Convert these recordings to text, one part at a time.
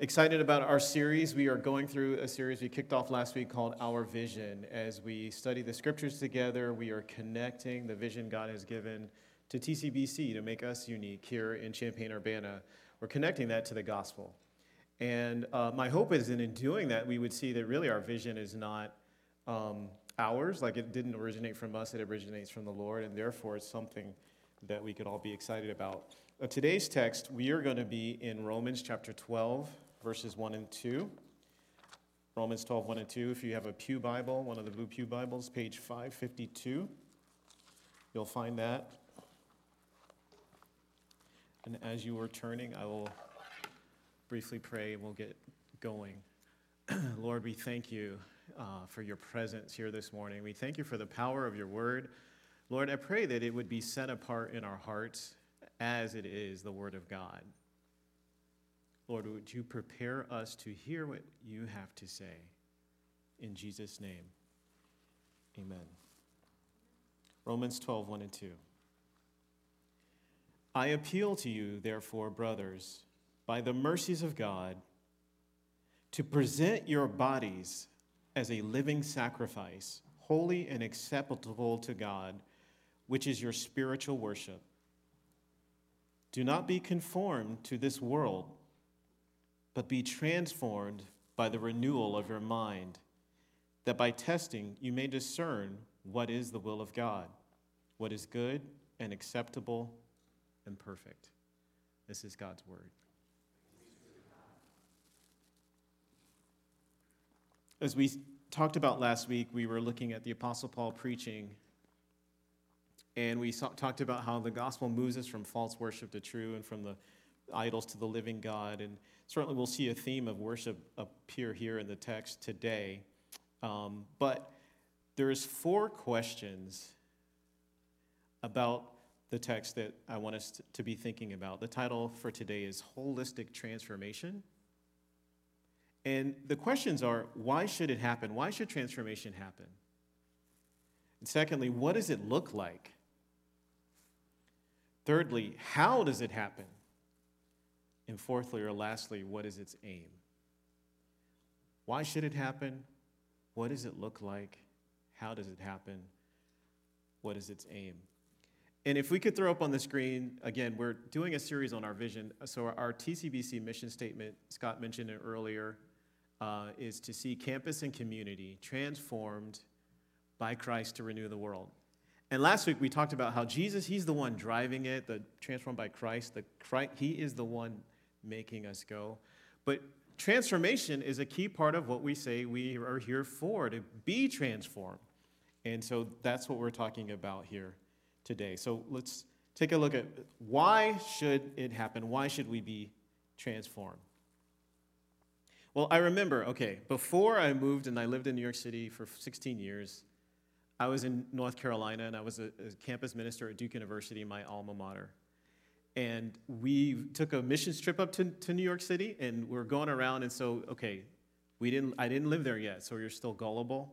Excited about our series. We are going through a series we kicked off last week called Our Vision. As we study the scriptures together, we are connecting the vision God has given to TCBC to make us unique here in Champaign-Urbana. We're connecting that to the gospel. And my hope is that in doing that, we would see that really our vision is not ours, like it didn't originate from us, it originates from the Lord, and therefore it's something that we could all be excited about. Today's text, we are going to be in Romans chapter 12, verses 1 and 2. Romans 12, 1 and 2. If you have a Pew Bible, one of the blue Pew Bibles, page 552, you'll find that. And as you are turning, I will briefly pray and we'll get going. Lord, we thank you for your presence here this morning. We thank you for the power of your word. Lord, I pray that it would be set apart in our hearts as it is the word of God. Lord, would you prepare us to hear what you have to say? In Jesus' name, amen. Romans 12, 1 and 2. I appeal to you, therefore, brothers, by the mercies of God, to present your bodies as a living sacrifice, holy and acceptable to God, which is your spiritual worship. Do not be conformed to this world, but be transformed by the renewal of your mind, that by testing you may discern what is the will of God, what is good and acceptable and perfect. This is God's word. As we talked about last week, we were looking at the Apostle Paul preaching, and we talked about how the gospel moves us from false worship to true and from the idols to the living God. And certainly we'll see a theme of worship appear here in the text today. But there's 4 questions about the text that I want us to be thinking about. The title for today is Holistic Transformation. And the questions are, why should it happen? Why should transformation happen? And secondly, what does it look like? Thirdly, how does it happen? And fourthly, or lastly, what is its aim? Why should it happen? What does it look like? How does it happen? What is its aim? And if we could throw up on the screen, again, we're doing a series on our vision. So our TCBC mission statement, Scott mentioned it earlier, is to see campus and community transformed by Christ to renew the world. And last week we talked about how Jesus, he's the one driving it, the transformed by Christ. He is the one making us go. But transformation is a key part of what we say we are here for, to be transformed. And so that's what we're talking about here today. So let's take a look at why should it happen? Why should we be transformed? Well, I remember, before I moved and I lived in New York City for 16 years, I was in North Carolina, and I was a campus minister at Duke University, my alma mater. And we took a missions trip up to New York City, and we're going around, and so, I didn't live there yet, so you're still gullible.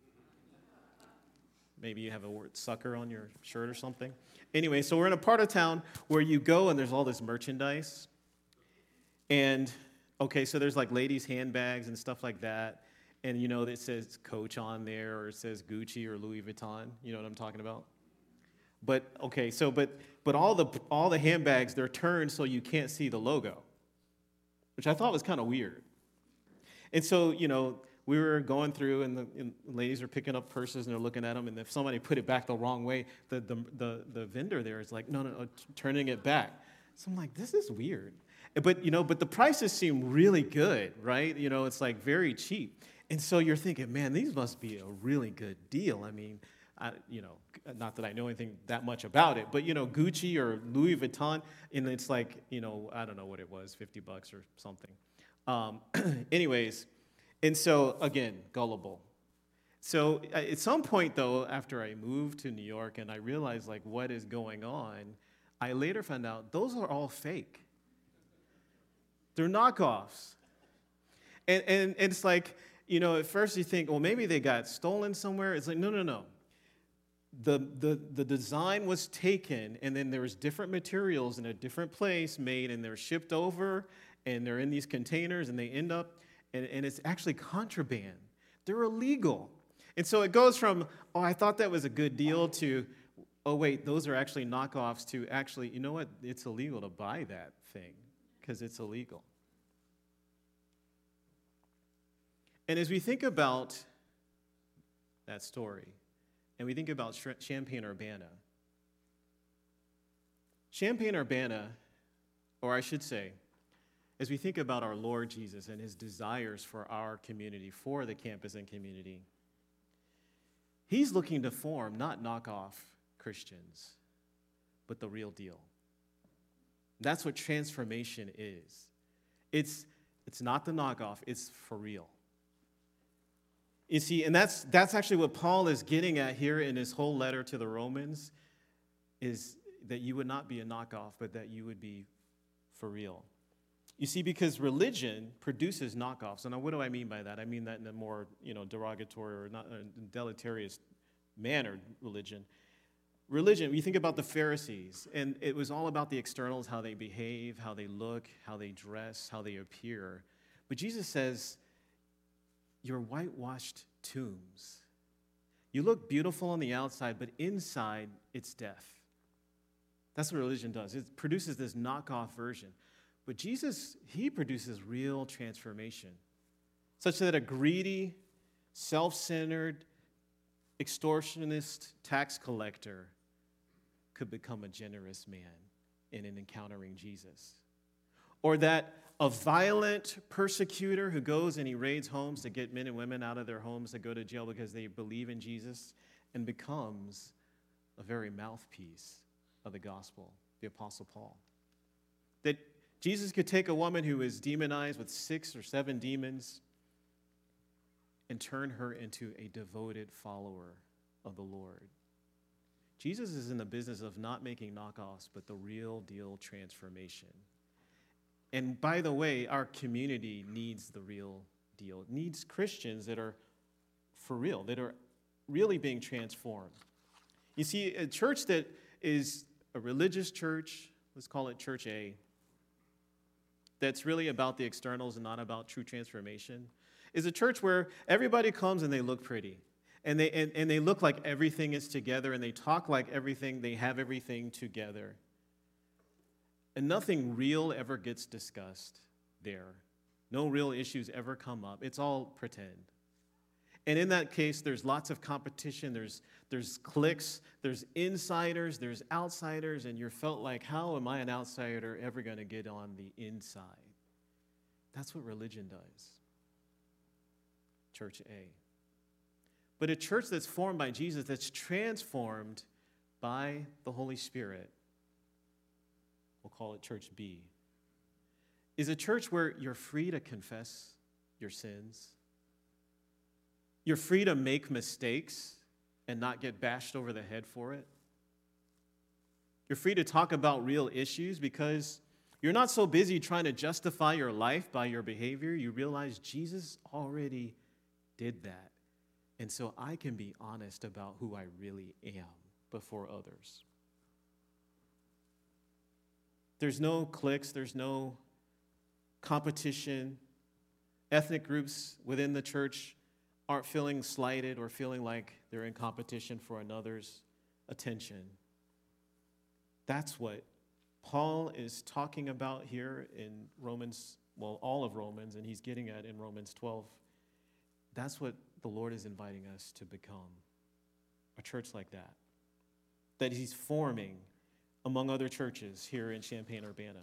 Maybe you have a word sucker on your shirt or something. Anyway, so we're in a part of town where you go, and there's all this merchandise. And so there's like ladies' handbags and stuff like that. And it says Coach on there, or it says Gucci or Louis Vuitton. You know what I'm talking about? But all the handbags, they're turned so you can't see the logo, which I thought was kind of weird. And so, we were going through, and the ladies are picking up purses, and they're looking at them, and if somebody put it back the wrong way, the vendor there is like, no, turning it back. So I'm like, this is weird. But the prices seem really good, right? It's like very cheap. And so you're thinking, man, these must be a really good deal. I mean, not that I know anything that much about it, but, Gucci or Louis Vuitton, and it's like, I don't know what it was, $50 or something. Anyways, and so, again, gullible. So at some point, though, after I moved to New York and I realized, like, what is going on, I later found out those are all fake. They're knockoffs. And it's like, at first you think, well, maybe they got stolen somewhere. It's like, no. The design was taken, and then there was different materials in a different place made, and they were shipped over, and they're in these containers, and they end up, and it's actually contraband. They're illegal. And so it goes from, oh, I thought that was a good deal, to, oh, wait, those are actually knockoffs, to actually, you know what, it's illegal to buy that thing because it's illegal. And as we think about that story, and we think about Champaign-Urbana, Champaign-Urbana, or I should say, as we think about our Lord Jesus and his desires for our community, for the campus and community, he's looking to form not knockoff Christians, but the real deal. That's what transformation is. It's not the knockoff, it's for real. You see, and that's actually what Paul is getting at here in his whole letter to the Romans, is that you would not be a knockoff, but that you would be for real. You see, because religion produces knockoffs. And what do I mean by that? I mean that in a more, derogatory or not deleterious manner, religion. Religion, you think about the Pharisees, and it was all about the externals, how they behave, how they look, how they dress, how they appear. But Jesus says, you're whitewashed tombs. You look beautiful on the outside, but inside, it's death. That's what religion does. It produces this knockoff version. But Jesus, he produces real transformation, such that a greedy, self-centered, extortionist tax collector could become a generous man in an encountering Jesus. Or that a violent persecutor who goes and he raids homes to get men and women out of their homes to go to jail because they believe in Jesus, and becomes a very mouthpiece of the gospel, the Apostle Paul. That Jesus could take a woman who is demonized with 6 or 7 demons and turn her into a devoted follower of the Lord. Jesus is in the business of not making knockoffs, but the real deal transformation. And by the way, our community needs the real deal. It needs Christians that are for real, that are really being transformed. You see, a church that is a religious church, let's call it Church A, that's really about the externals and not about true transformation, is a church where everybody comes and they look pretty. And they look like everything is together, and they talk like everything, they have everything together. And nothing real ever gets discussed there. No real issues ever come up. It's all pretend. And in that case, there's lots of competition. There's cliques, there's insiders, there's outsiders, and you're felt like, how am I an outsider ever going to get on the inside? That's what religion does. Church A. But a church that's formed by Jesus, that's transformed by the Holy Spirit, we'll call it Church B, is a church where you're free to confess your sins. You're free to make mistakes and not get bashed over the head for it. You're free to talk about real issues because you're not so busy trying to justify your life by your behavior. You realize Jesus already did that. And so I can be honest about who I really am before others. There's no cliques, there's no competition. Ethnic groups within the church aren't feeling slighted or feeling like they're in competition for another's attention. That's what Paul is talking about here in Romans, well, all of Romans, and he's getting at in Romans 12. That's what the Lord is inviting us to become, a church like that, that he's forming among other churches here in Champaign-Urbana.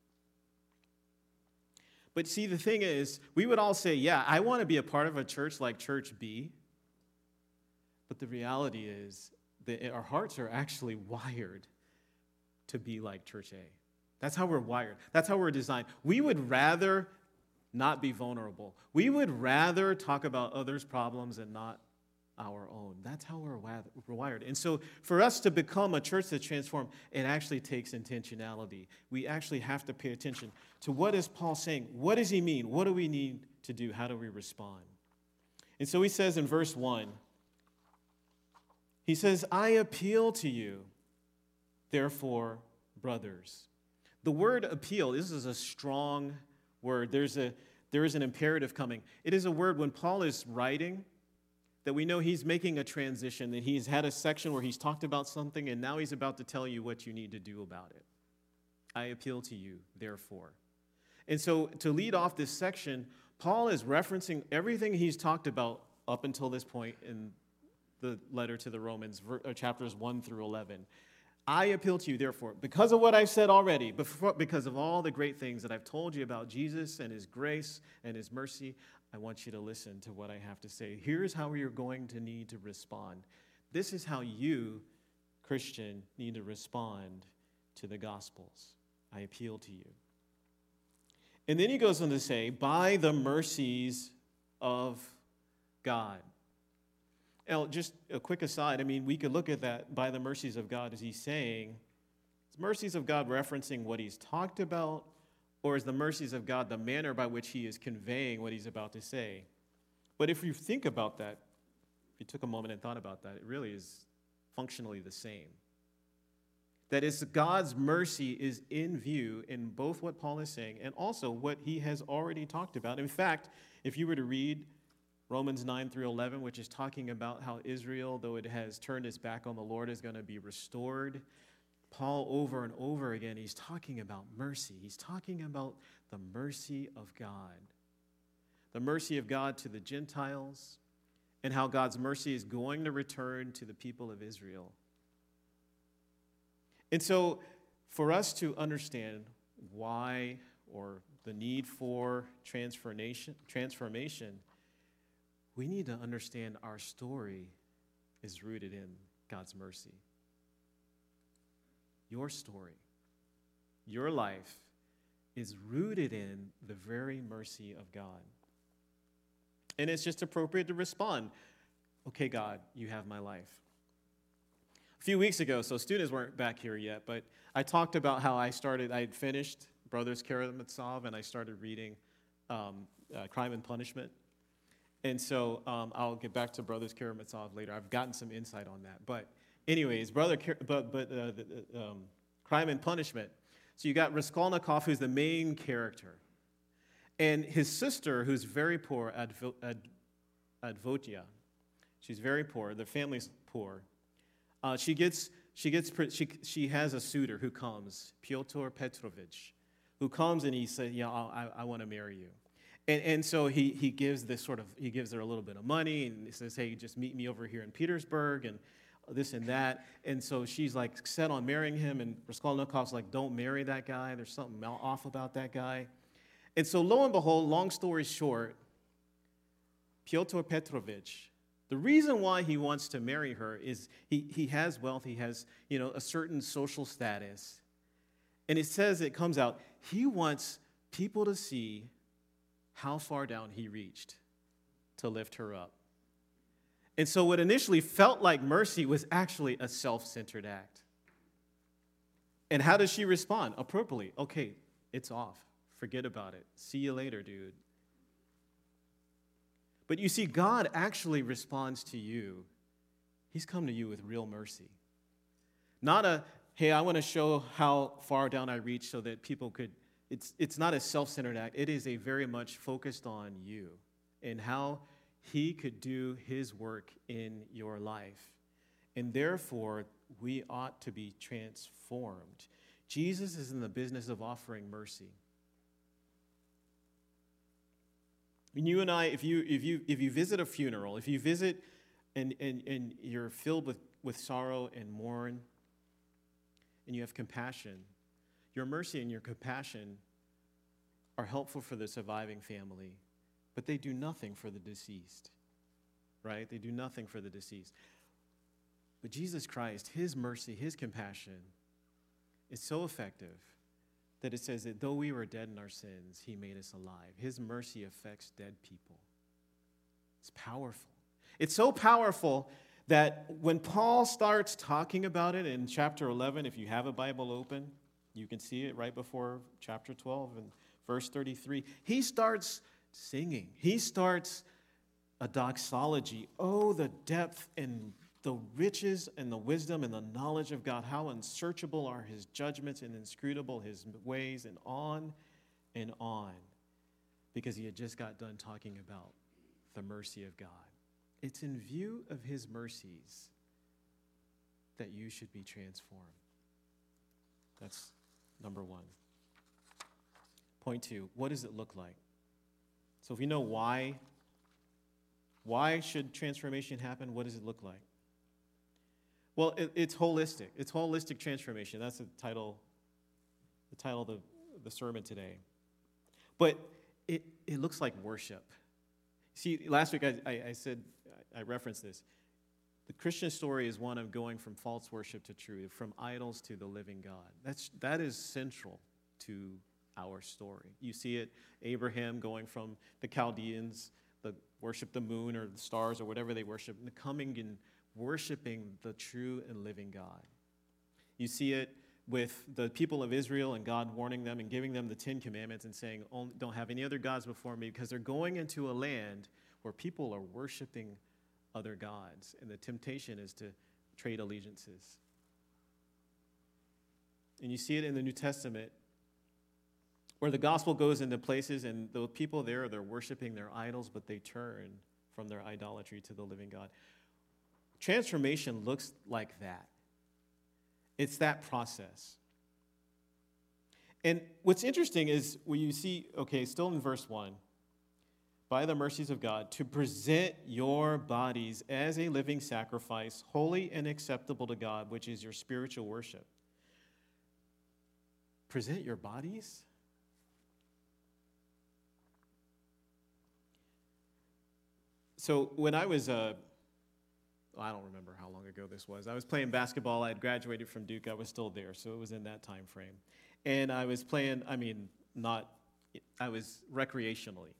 But see, the thing is, we would all say, yeah, I want to be a part of a church like Church B. But the reality is that our hearts are actually wired to be like Church A. That's how we're wired. That's how we're designed. We would rather not be vulnerable. We would rather talk about others' problems and not our own. That's how we're wired. And so for us to become a church that's transformed, it actually takes intentionality. We actually have to pay attention to what is Paul saying? What does he mean? What do we need to do? How do we respond? And so he says in verse 1, he says, I appeal to you, therefore, brothers. The word appeal, this is a strong word. There is an imperative coming. It is a word when Paul is writing that we know he's making a transition, that he's had a section where he's talked about something, and now he's about to tell you what you need to do about it. I appeal to you, therefore. And so to lead off this section, Paul is referencing everything he's talked about up until this point in the letter to the Romans, chapters 1 through 11. I appeal to you, therefore, because of what I've said already, because of all the great things that I've told you about Jesus and his grace and his mercy, I want you to listen to what I have to say. Here's how you're going to need to respond. This is how you, Christian, need to respond to the Gospels. I appeal to you. And then he goes on to say, by the mercies of God. Now, just a quick aside, I mean, we could look at that, by the mercies of God, as he's saying, is mercies of God referencing what he's talked about, or is the mercies of God the manner by which he is conveying what he's about to say? But if you think about that, if you took a moment and thought about that, it really is functionally the same. That is, God's mercy is in view in both what Paul is saying and also what he has already talked about. In fact, if you were to read Romans 9 through 11, which is talking about how Israel, though it has turned its back on the Lord, is going to be restored, Paul over and over again, he's talking about mercy. He's talking about the mercy of God. The mercy of God to the Gentiles, and how God's mercy is going to return to the people of Israel. And so, for us to understand why or the need for transformation, we need to understand our story is rooted in God's mercy. Your story, your life is rooted in the very mercy of God. And it's just appropriate to respond, okay, God, you have my life. A few weeks ago, so students weren't back here yet, but I talked about how I had finished Brothers Karamazov, and I started reading Crime and Punishment. And so I'll get back to Brothers Karamazov later. I've gotten some insight on that. But anyways, Crime and Punishment. So you got Raskolnikov, who's the main character. And his sister, who's very poor, Advotia. She's very poor. The family's poor. She has a suitor who comes, Pyotr Petrovich, who comes and he says, yeah, I want to marry you. And so he gives her a little bit of money, and he says, hey, just meet me over here in Petersburg, and this and that. And so she's like set on marrying him, and Raskolnikov's like, don't marry that guy. There's something off about that guy. And so lo and behold, long story short, Pyotr Petrovich, the reason why he wants to marry her is he has wealth, he has, a certain social status. And it comes out, he wants people to see how far down he reached to lift her up. And so what initially felt like mercy was actually a self-centered act. And how does she respond? Appropriately. Okay, it's off. Forget about it. See you later, dude. But you see, God actually responds to you. He's come to you with real mercy. Not a, hey, I want to show how far down I reach so that people could, it's not a self-centered act. It is a very much focused on you and how he could do his work in your life. And therefore, we ought to be transformed. Jesus is in the business of offering mercy. And you and I, if you visit a funeral, if you visit and you're filled with sorrow and mourn, and you have compassion, your mercy and your compassion are helpful for the surviving family, but they do nothing for the deceased, right? They do nothing for the deceased. But Jesus Christ, his mercy, his compassion is so effective that it says that though we were dead in our sins, he made us alive. His mercy affects dead people. It's powerful. It's so powerful that when Paul starts talking about it in chapter 11, if you have a Bible open, you can see it right before chapter 12 and verse 33. He starts singing. He starts a doxology. Oh, the depth and the riches and the wisdom and the knowledge of God, how unsearchable are his judgments and inscrutable his ways, and on and on. because he had just got done talking about the mercy of God. It's in view of his mercies that you should be transformed. That's number one. Point two, what does it look like? So if you know why should transformation happen, what does it look like? Well, it's holistic. It's holistic transformation. That's the title of the sermon today. But it looks like worship. See, last week I said, I referenced this. The Christian story is one of going from false worship to true, from idols to the living God. That is central to our story. You see it, Abraham going from the Chaldeans, the worship the moon or the stars or whatever they worship, and coming and worshiping the true and living God. You see it with the people of Israel and God warning them and giving them the 10 Commandments and saying, don't have any other gods before me, because they're going into a land where people are worshiping other gods, and the temptation is to trade allegiances. And you see it in the New Testament, where the gospel goes into places and the people there, they're worshiping their idols, but they turn from their idolatry to the living God. Transformation looks like that. It's that process. And what's interesting is when you see, still in verse 1, by the mercies of God, to present your bodies as a living sacrifice, holy and acceptable to God, which is your spiritual worship. Present your bodies? So when I was, I don't remember how long ago this was. I was playing basketball. I had graduated from Duke. I was still there, so it was in that time frame. And I was playing, I was recreationally.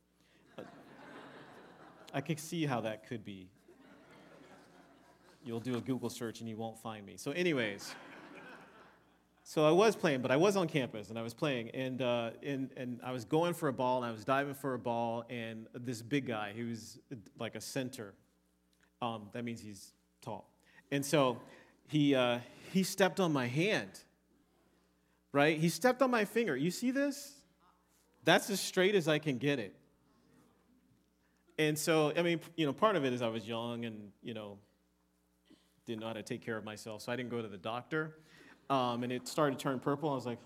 I could see how that could be. You'll do a Google search and you won't find me. So anyways, so I was playing, but I was on campus and I was playing. And I was going for a ball and I was diving for a ball. And this big guy, he was like a center. That means he's tall. And so he stepped on my hand, right? He stepped on my finger. You see this? That's as straight as I can get it. And so, part of it is I was young and, didn't know how to take care of myself. So I didn't go to the doctor. And it started to turn purple. I was like,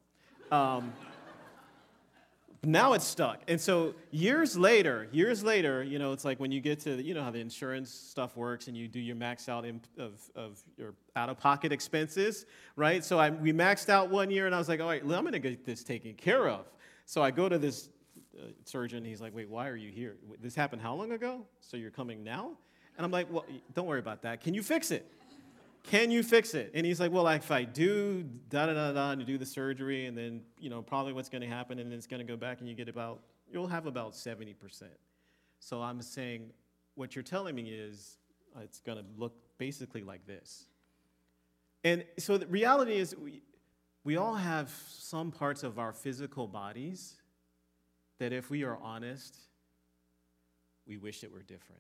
now it's stuck. And so years later, it's like when you get to, how the insurance stuff works and you do your max out of your out-of-pocket expenses, right? So we maxed out one year and I was like, all right, I'm going to get this taken care of. So I go to this surgeon. He's like, wait, why are you here? This happened how long ago? So you're coming now? And I'm like, well, don't worry about that. Can you fix it? Can you fix it? And he's like, well, if I do, da-da-da-da, and you do the surgery, and then, probably what's going to happen, and then it's going to go back, and you'll have about 70%. So I'm saying, what you're telling me is it's going to look basically like this. And so the reality is we all have some parts of our physical bodies that if we are honest, we wish it were different.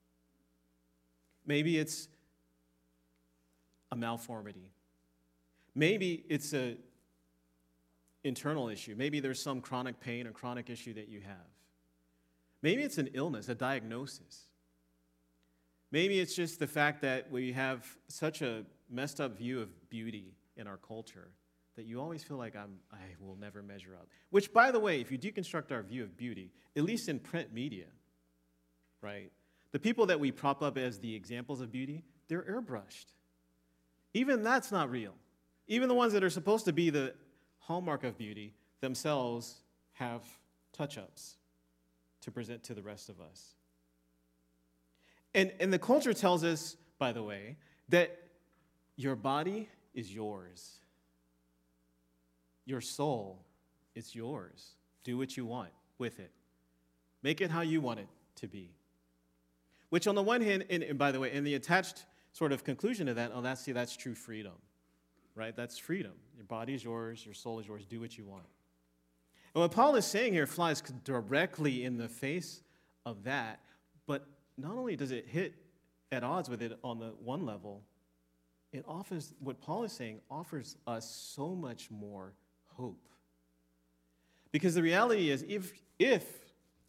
Maybe it's a malformity. Maybe it's an internal issue. Maybe there's some chronic pain or chronic issue that you have. Maybe it's an illness, a diagnosis. Maybe it's just the fact that we have such a messed up view of beauty in our culture that you always feel like I will never measure up. Which, by the way, if you deconstruct our view of beauty, at least in print media, right? The people that we prop up as the examples of beauty, they're airbrushed. Even that's not real. Even the ones that are supposed to be the hallmark of beauty themselves have touch-ups to present to the rest of us. And the culture tells us, by the way, that your body is yours. Your soul is yours. Do what you want with it. Make it how you want it to be. Which on the one hand, and by the way, in the attached sort of conclusion to that, that's true freedom, right? That's freedom. Your body is yours, your soul is yours, do what you want. And what Paul is saying here flies directly in the face of that, but not only does it hit at odds with it on the one level, it offers, what Paul is saying, offers us so much more hope. Because the reality is, if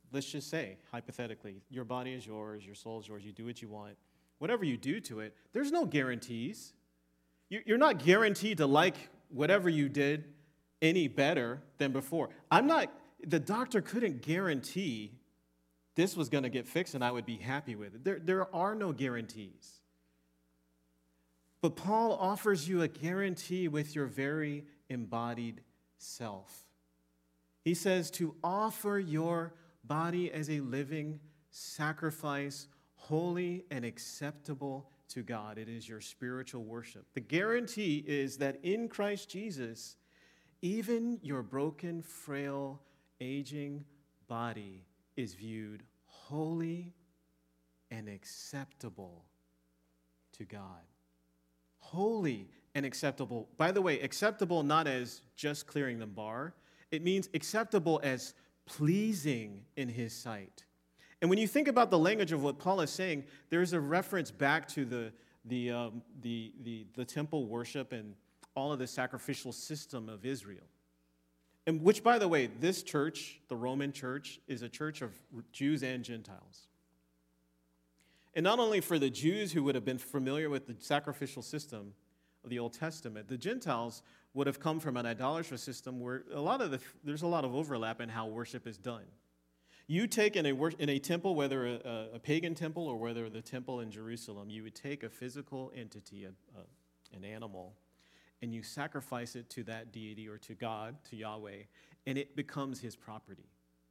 let's just say, hypothetically, your body is yours, your soul is yours, you do what you want. Whatever you do to it, there's no guarantees. You're not guaranteed to like whatever you did any better than before. The doctor couldn't guarantee this was going to get fixed and I would be happy with it. There are no guarantees. But Paul offers you a guarantee with your very embodied self. He says to offer your body as a living sacrifice, holy and acceptable to God. It is your spiritual worship. The guarantee is that in Christ Jesus, even your broken, frail, aging body is viewed holy and acceptable to God. Holy and acceptable. By the way, acceptable not as just clearing the bar. It means acceptable as pleasing in his sight. And when you think about the language of what Paul is saying, there's a reference back to the temple worship and all of the sacrificial system of Israel. And which, by the way, this church, the Roman church, is a church of Jews and Gentiles. And not only for the Jews who would have been familiar with the sacrificial system of the Old Testament, the Gentiles would have come from an idolatrous system where there's a lot of overlap in how worship is done. You take in a temple, whether a pagan temple or whether the temple in Jerusalem, you would take a physical entity, an animal, and you sacrifice it to that deity or to God, to Yahweh, and it becomes his property.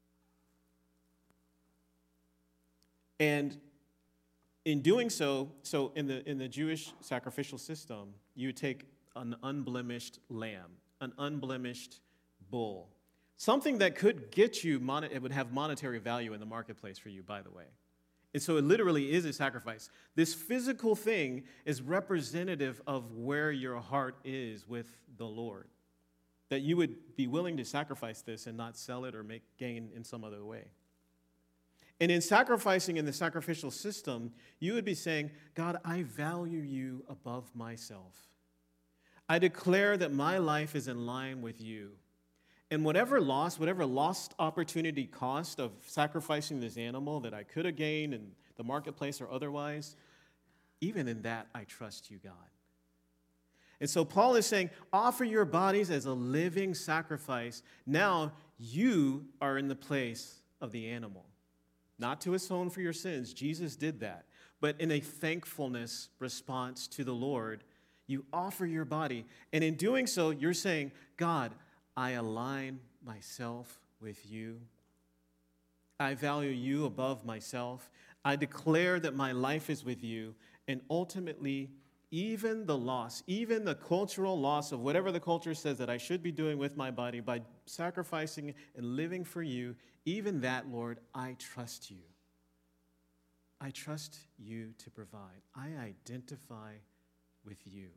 And in doing so in the Jewish sacrificial system, you would take an unblemished lamb, an unblemished bull, something that could get you, it would have monetary value in the marketplace for you, by the way. And so it literally is a sacrifice. This physical thing is representative of where your heart is with the Lord. That you would be willing to sacrifice this and not sell it or make gain in some other way. And in sacrificing in the sacrificial system, you would be saying, God, I value you above myself. I declare that my life is in line with you. And whatever lost opportunity cost of sacrificing this animal that I could have gained in the marketplace or otherwise, even in that, I trust you, God. And so Paul is saying, offer your bodies as a living sacrifice. Now you are in the place of the animal. Not to atone for your sins. Jesus did that. But in a thankfulness response to the Lord, you offer your body. And in doing so, you're saying, God, I align myself with you. I value you above myself. I declare that my life is with you. And ultimately, even the cultural loss of whatever the culture says that I should be doing with my body by sacrificing and living for you, even that, Lord, I trust you. I trust you to provide. I identify with you.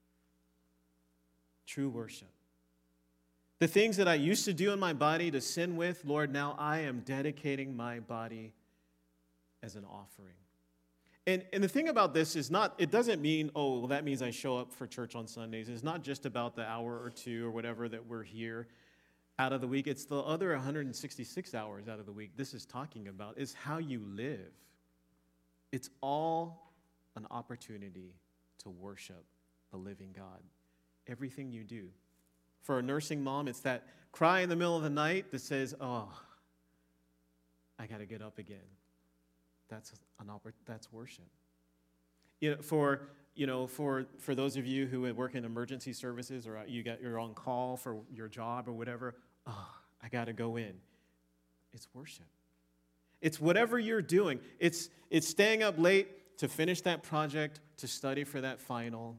True worship. The things that I used to do in my body to sin with, Lord, now I am dedicating my body as an offering. And the thing about this is it doesn't mean, oh, well, that means I show up for church on Sundays. It's not just about the hour or two or whatever that we're here out of the week. It's the other 166 hours out of the week this is talking about, is how you live. It's all an opportunity to worship the living God. Everything you do. For a nursing mom, it's that cry in the middle of the night that says, oh, I got to get up again. That's worship. For those of you who work in emergency services or you're on call for your job or whatever, oh, I got to go in. It's worship. It's whatever you're doing. It's staying up late to finish that project, to study for that final.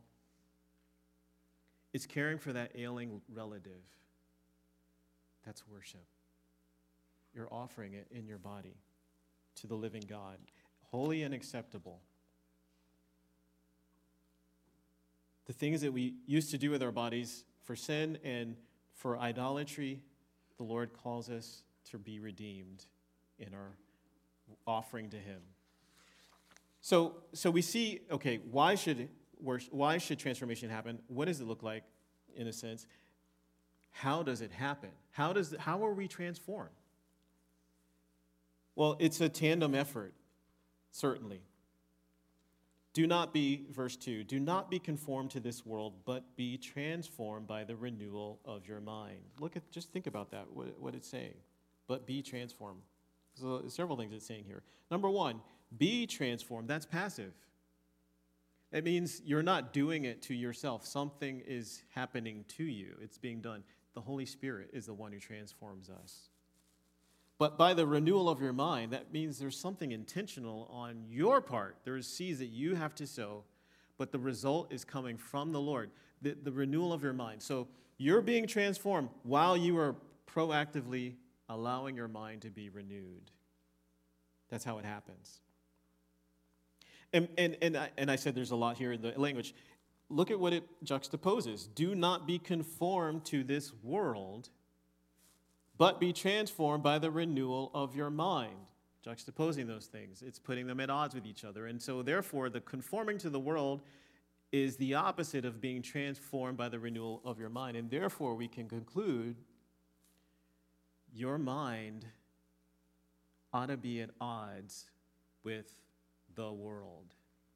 It's caring for that ailing relative. That's worship. You're offering it in your body to the living God, holy and acceptable. The things that we used to do with our bodies for sin and for idolatry, the Lord calls us to be redeemed in our offering to Him. So we see, okay, why should transformation happen? What does it look like, in a sense? How does it happen? How are we transformed? Well, it's a tandem effort, certainly. Do not be, verse 2, do not be conformed to this world, but be transformed by the renewal of your mind. Just think about that, what it's saying. But be transformed. So several things it's saying here. Number one, be transformed. That's passive. It means you're not doing it to yourself. Something is happening to you. It's being done. The Holy Spirit is the one who transforms us. But by the renewal of your mind, that means there's something intentional on your part. There's seeds that you have to sow, but the result is coming from the Lord, the renewal of your mind. So you're being transformed while you are proactively allowing your mind to be renewed. That's how it happens. And I said there's a lot here in the language. Look at what it juxtaposes. Do not be conformed to this world, but be transformed by the renewal of your mind. Juxtaposing those things. It's putting them at odds with each other. And so therefore, the conforming to the world is the opposite of being transformed by the renewal of your mind. And therefore, we can conclude your mind ought to be at odds with the world.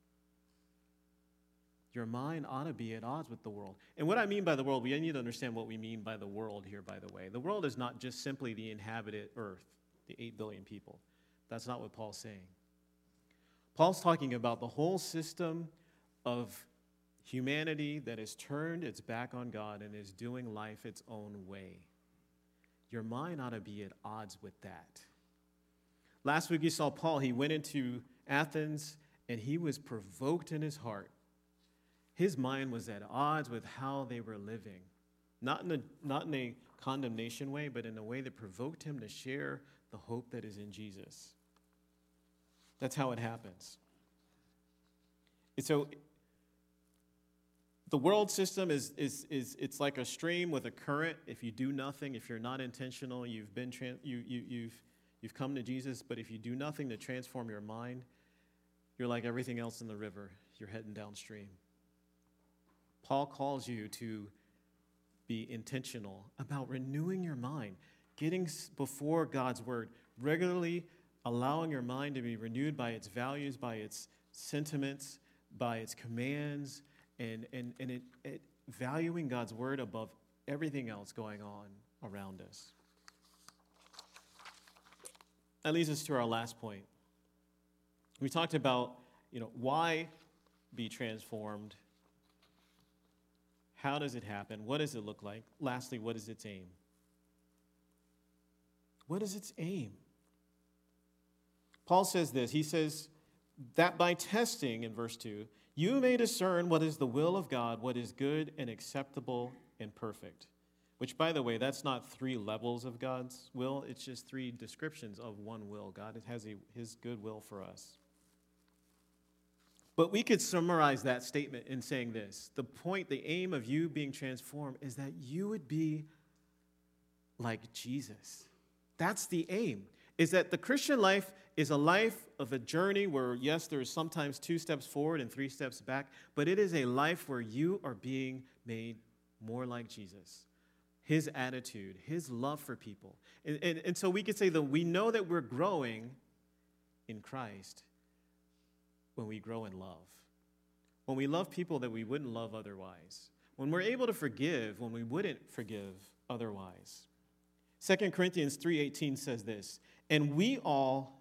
Your mind ought to be at odds with the world. And what I mean by the world, we need to understand what we mean by the world here, by the way. The world is not just simply the inhabited earth, the 8 billion people. That's not what Paul's saying. Paul's talking about the whole system of humanity that has turned its back on God and is doing life its own way. Your mind ought to be at odds with that. Last week you saw Paul. He went into Athens and he was provoked in his heart. His mind was at odds with how they were living. Not in a condemnation way, but in a way that provoked him to share the hope that is in Jesus. That's how it happens. And so the world system is it's like a stream with a current. If you do nothing, if you're not intentional, you've come to Jesus, but if you do nothing to transform your mind, you're like everything else in the river. You're heading downstream. Paul calls you to be intentional about renewing your mind, getting before God's word, regularly allowing your mind to be renewed by its values, by its sentiments, by its commands, and valuing God's word above everything else going on around us. That leads us to our last point. We talked about, why be transformed. How does it happen? What does it look like? Lastly, what is its aim? What is its aim? Paul says this. He says that by testing, in verse 2, you may discern what is the will of God, what is good and acceptable and perfect. Which, by the way, that's not 3 levels of God's will. It's just 3 descriptions of one will. God has his good will for us. But we could summarize that statement in saying this. The aim of you being transformed is that you would be like Jesus. That's the aim. Is that the Christian life is a life of a journey where, yes, there is sometimes 2 steps forward and 3 steps back, but it is a life where you are being made more like Jesus. His attitude, his love for people. And so we could say that we know that we're growing in Christ when we grow in love. When we love people that we wouldn't love otherwise. When we're able to forgive when we wouldn't forgive otherwise. 2 Corinthians 3:18 says this, and we all,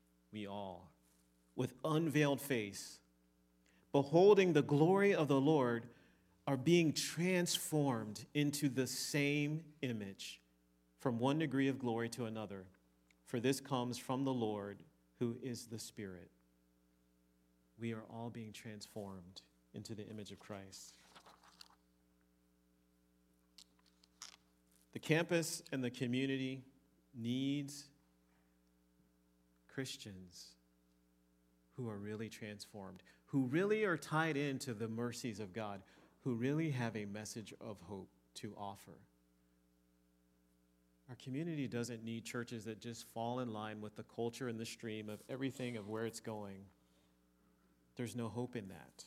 with unveiled face, beholding the glory of the Lord, are being transformed into the same image from one degree of glory to another. For this comes from the Lord, who is the Spirit. We are all being transformed into the image of Christ. The campus and the community needs Christians who are really transformed, who really are tied into the mercies of God, who really have a message of hope to offer. Our community doesn't need churches that just fall in line with the culture and the stream of everything of where it's going. There's no hope in that.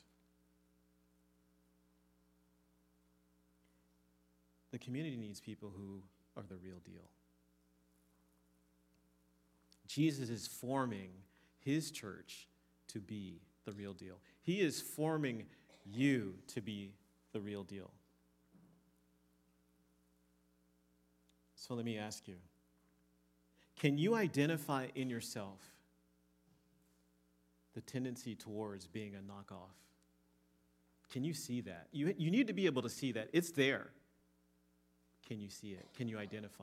The community needs people who are the real deal. Jesus is forming his church to be the real deal. He is forming you to be the real deal. So let me ask you, can you identify in yourself the tendency towards being a knockoff? Can you see that? You need to be able to see that. It's there. Can you see it? Can you identify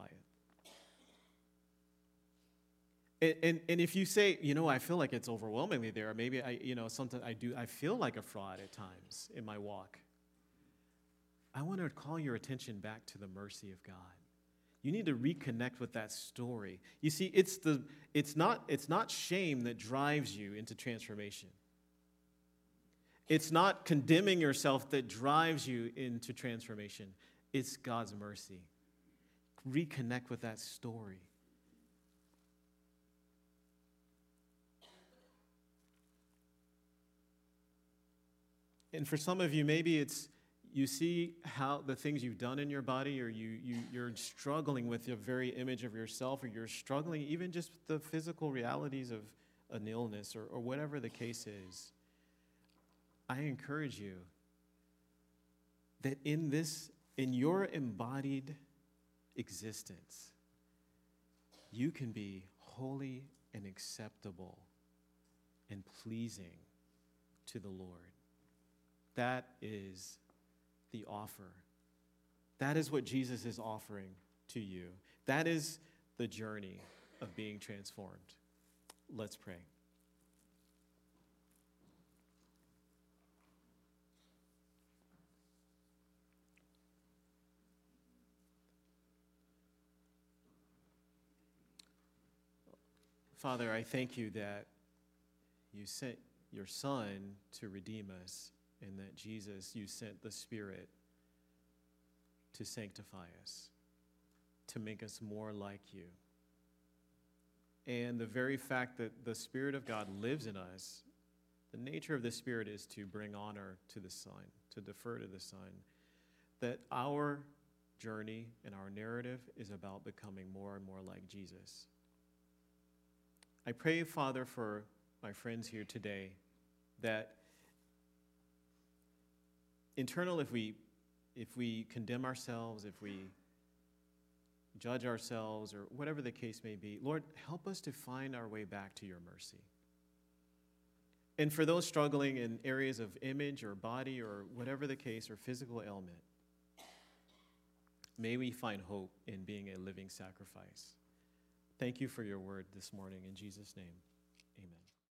it? And if you say, I feel like it's overwhelmingly there, maybe sometimes I feel like a fraud at times in my walk. I want to call your attention back to the mercy of God. You need to reconnect with that story. You see, it's not shame that drives you into transformation. It's not condemning yourself that drives you into transformation. It's God's mercy. Reconnect with that story. And for some of you, maybe it's you see how the things you've done in your body, or you're struggling with the very image of yourself, or you're struggling even just with the physical realities of an illness, or whatever the case is. I encourage you that in your embodied existence, you can be holy and acceptable and pleasing to the Lord. That is the offer. That is what Jesus is offering to you. That is the journey of being transformed. Let's pray. Father, I thank you that you sent your Son to redeem us, and that Jesus, you sent the Spirit to sanctify us, to make us more like you. And the very fact that the Spirit of God lives in us, the nature of the Spirit is to bring honor to the Son, to defer to the Son, that our journey and our narrative is about becoming more and more like Jesus. I pray, Father, for my friends here today, that internal, if we condemn ourselves, if we judge ourselves, or whatever the case may be, Lord, help us to find our way back to your mercy. And for those struggling in areas of image or body or whatever the case, or physical ailment, may we find hope in being a living sacrifice. Thank you for your word this morning. In Jesus' name, amen.